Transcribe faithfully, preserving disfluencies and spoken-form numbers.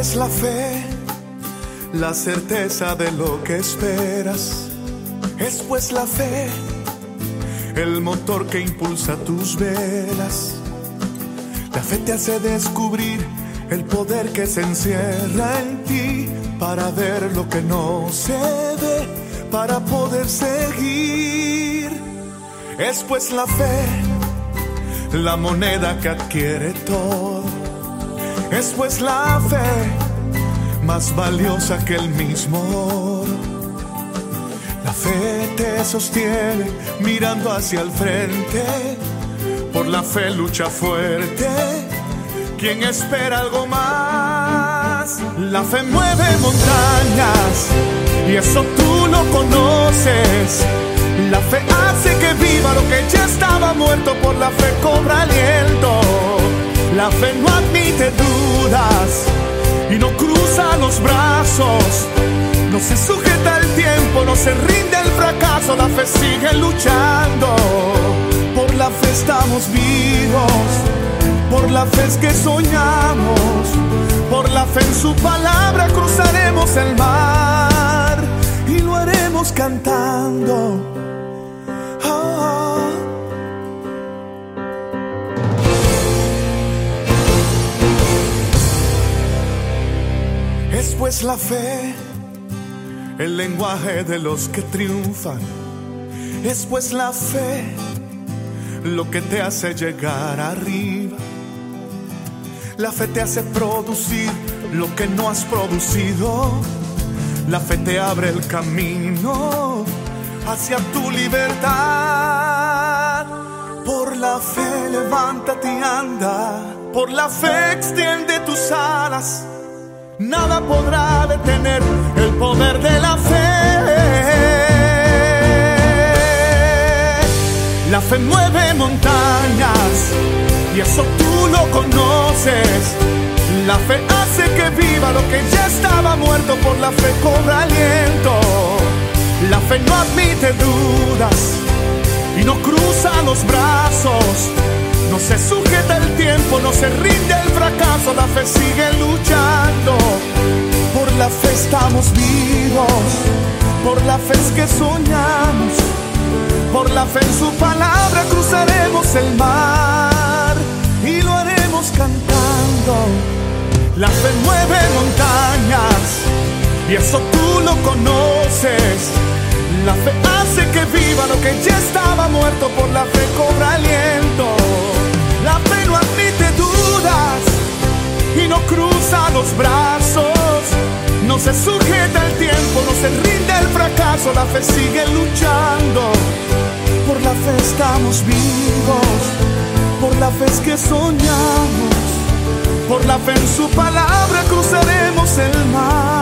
pues la fe, la certeza de lo que esperas. Es pues la fe, el motor que impulsa tus velas. La fe te hace descubrir el poder que se encierra en ti, para ver lo que no se ve, para poder seguir. Es pues la fe, la moneda que adquiere todo. Es pues la fe, más valiosa que el mismo oro. La fe te sostiene mirando hacia el frente. Por la fe lucha fuerte quien espera algo más. La fe mueve montañas y eso tú lo conoces. La fe hace que viva lo que ya estaba muerto. Por la fe cobra aliento. La fe no admite dudas y no cruza los brazos. No se sujeta al tiempo, no se rinde al fracaso. La fe sigue luchando. Por la fe estamos vivos. Por la fe es que soñamos. Por la fe en su palabra cruzaremos el mar y lo haremos cantando. Oh. Es pues la fe, el lenguaje de los que triunfan. Es pues la fe, lo que te hace llegar arriba. La fe te hace producir lo que no has producido. La fe te abre el camino hacia tu libertad. Por la fe levántate y anda. Por la fe extiende tus alas. Nada podrá detener el poder de la fe. La fe mueve montañas y eso tú lo conoces. La fe hace que viva lo que ya estaba muerto. Por la fe cobra aliento. La fe no admite dudas y no cruza los brazos. No se sujeta el tiempo, no se rinde el fracaso. La fe sigue luchando. Por la fe estamos vivos. Por la fe es que soñamos. Por la fe en su palabra cruzaremos el mar y lo haremos cantando. La fe mueve montañas y eso tú lo conoces. La fe hace que viva lo que ya estaba muerto. Por la fe cobra aliento. La fe no admite dudas y no cruza los brazos. No se sujeta el tiempo, no se rinde el fracaso. La fe sigue luchando. Por la fe estamos vivos. Por la fe es que soñamos. Por la fe en su palabra cruzaremos el mar.